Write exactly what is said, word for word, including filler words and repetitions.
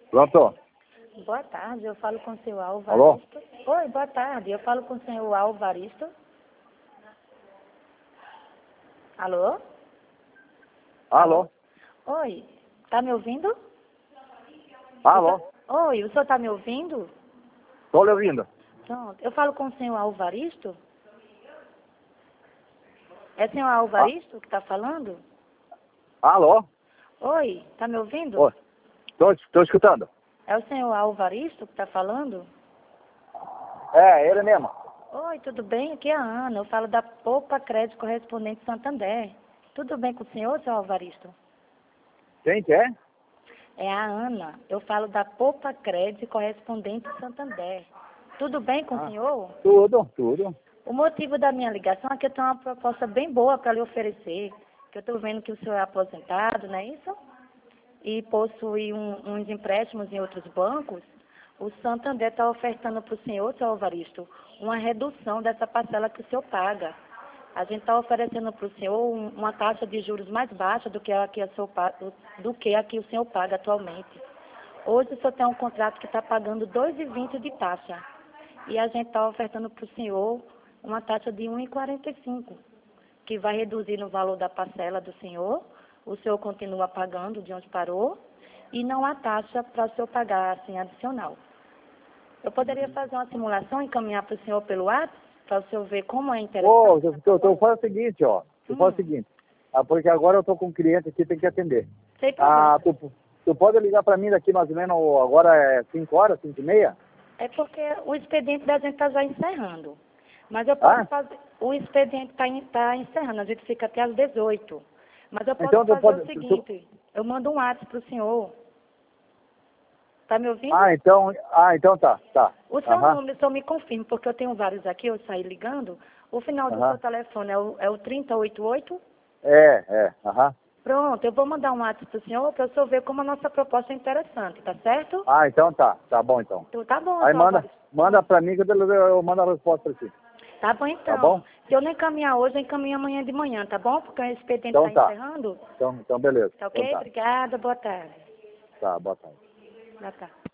Pronto. Boa tarde, eu falo com o senhor Alvaristo. Alô? Oi, boa tarde, eu falo com o senhor Alvaristo. Alô? Alô? Oi, tá me ouvindo? Alô? Oi, o senhor tá me ouvindo? Tô lhe ouvindo. Pronto, eu falo com o senhor Alvaristo? É o senhor Alvaristo que tá falando? Alô? Oi, tá me ouvindo? Oi. Tô, tô escutando. É o senhor Alvaristo que tá falando? É, ele mesmo. Oi, tudo bem? Aqui é a Ana, eu falo da Poupa Crédito Correspondente Santander. Tudo bem com o senhor, senhor Alvaristo? Quem que é? É a Ana, eu falo da Poupa Crédito Correspondente Santander. Tudo bem com o Ah, senhor? tudo, tudo. O motivo da minha ligação é que eu tenho uma proposta bem boa para lhe oferecer, que eu estou vendo que o senhor é aposentado, não é isso? E possui um, uns empréstimos em outros bancos. O Santander está ofertando para o senhor, seu Alvaristo, uma redução dessa parcela que o senhor paga. A gente está oferecendo para o senhor um, uma taxa de juros mais baixa do que a que, a seu, do que a que o senhor paga atualmente. Hoje o senhor tem um contrato que está pagando dois reais e vinte centavos de taxa. E a gente está ofertando para o senhor uma taxa de um real e quarenta e cinco centavos, que vai reduzir no valor da parcela do senhor. O senhor continua pagando de onde parou e não há taxa para o senhor pagar assim adicional. Eu poderia fazer uma simulação e encaminhar para o senhor pelo WhatsApp, para o senhor ver como é interessante. Ô, tu, tu, tu faz o seguinte, ó. Tu Hum. faz o seguinte. Ah, porque agora eu tô com um cliente aqui, tem que atender. Sem problema. Ah, tu, tu pode ligar pra mim daqui mais ou menos, agora é cinco horas, cinco e meia? É porque o expediente da gente está já encerrando. Mas eu posso Ah? fazer. O expediente está tá encerrando, a gente fica até às dezoito. Mas eu posso Então tu fazer pode... o tu- tu- seguinte, eu mando um WhatsApp para o senhor. Tá me ouvindo? Ah, então... Ah, então tá, tá. O seu Aham, número, só me confirme, porque eu tenho vários aqui, eu saí ligando. O final do seu aham. telefone é o, é o trinta e oitenta e oito? É, é, aham. Pronto, eu vou mandar um WhatsApp para o senhor para o senhor ver como a nossa proposta é interessante, tá certo? Ah, então tá. Tá bom, então. Então, tá bom, Aí senhor manda, Alvares. manda pra mim que eu, eu mando a resposta pra ti. Tá bom, então. Tá bom? Se eu não encaminhar hoje, eu encaminho amanhã de manhã, tá bom? Porque o expediente Então está tá. encerrando. Então, então beleza. Tá Então ok? tá. Obrigada, boa tarde. Tá, boa tarde. Boa tarde.